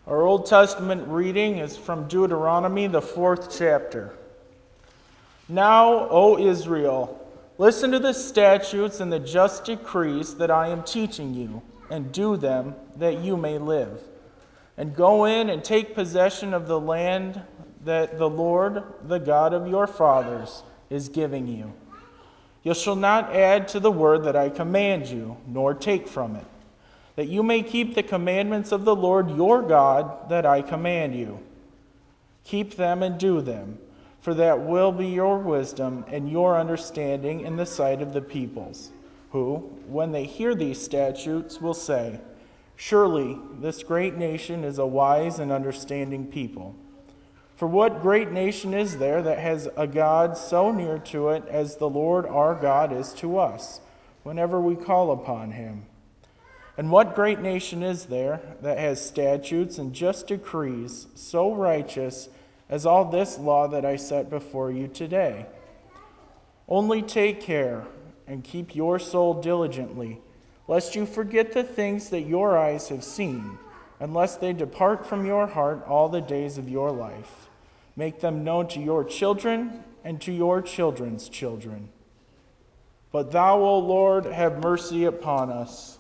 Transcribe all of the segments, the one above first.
Our Old Testament reading is from Deuteronomy, the 4th chapter. Now, O Israel, listen to the statutes and the just decrees that I am teaching you, and do them, that you may live. And go in and take possession of the land that the Lord, the God of your fathers, is giving you. You shall not add to the word that I command you, nor take from it, that you may keep the commandments of the Lord your God that I command you. Keep them and do them, for that will be your wisdom and your understanding in the sight of the peoples, who, when they hear these statutes, will say, surely this great nation is a wise and understanding people. For what great nation is there that has a God so near to it as the Lord our God is to us, whenever we call upon him? And what great nation is there that has statutes and just decrees so righteous as all this law that I set before you today? Only take care and keep your soul diligently, lest you forget the things that your eyes have seen, unless they depart from your heart all the days of your life. Make them known to your children and to your children's children. But thou, O Lord, have mercy upon us.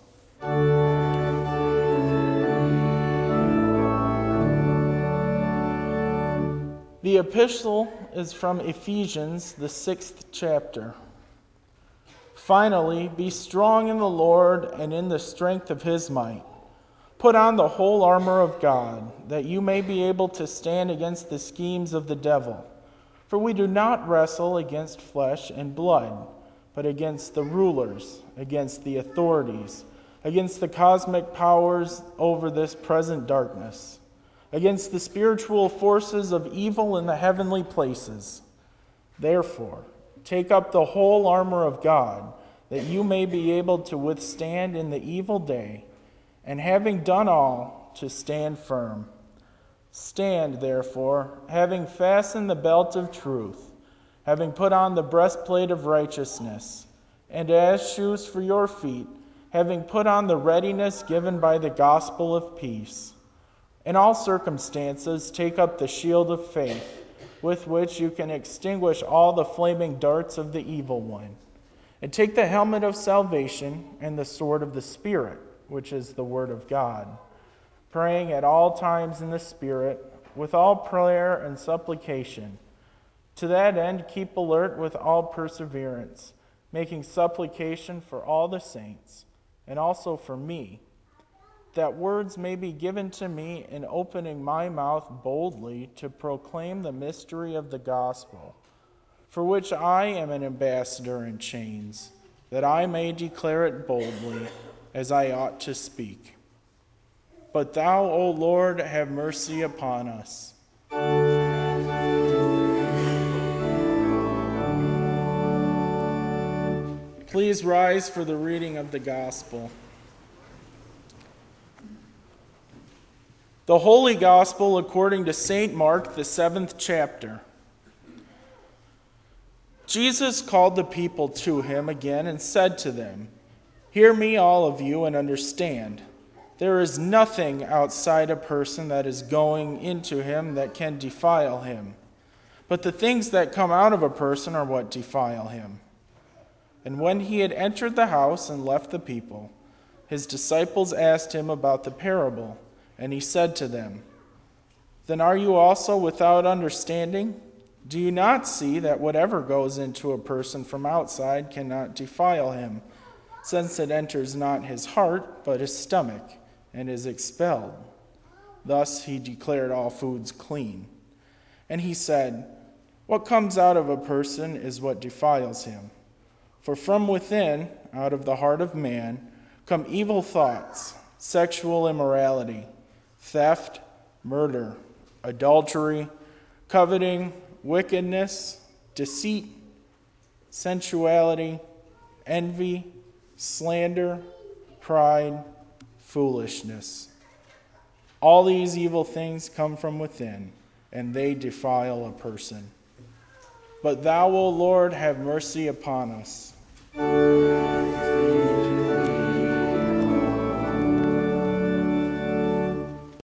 The epistle is from Ephesians, the 6th chapter. Finally, be strong in the Lord and in the strength of his might. Put on the whole armor of God, that you may be able to stand against the schemes of the devil. For we do not wrestle against flesh and blood, but against the rulers, against the authorities, against the cosmic powers over this present darkness, against the spiritual forces of evil in the heavenly places. Therefore, take up the whole armor of God, that you may be able to withstand in the evil day, and having done all, to stand firm. Stand, therefore, having fastened the belt of truth, having put on the breastplate of righteousness, and as shoes for your feet, having put on the readiness given by the gospel of peace. In all circumstances, take up the shield of faith, with which you can extinguish all the flaming darts of the evil one. And take the helmet of salvation and the sword of the Spirit, which is the word of God, praying at all times in the Spirit, with all prayer and supplication. To that end, keep alert with all perseverance, making supplication for all the saints, and also for me, that words may be given to me in opening my mouth boldly to proclaim the mystery of the gospel, for which I am an ambassador in chains, that I may declare it boldly, as I ought to speak. But thou, O Lord, have mercy upon us. Please rise for the reading of the gospel. The Holy Gospel according to St. Mark, the 7th chapter. Jesus called the people to him again and said to them, hear me, all of you, and understand. There is nothing outside a person that is going into him that can defile him, but the things that come out of a person are what defile him. And when he had entered the house and left the people, his disciples asked him about the parable, and he said to them, then are you also without understanding? Do you not see that whatever goes into a person from outside cannot defile him, since it enters not his heart, but his stomach, and is expelled? Thus he declared all foods clean. And he said, what comes out of a person is what defiles him. For from within, out of the heart of man, come evil thoughts, sexual immorality, theft, murder, adultery, coveting, wickedness, deceit, sensuality, envy, slander, pride, foolishness. All these evil things come from within, and they defile a person. But thou, O Lord, have mercy upon us.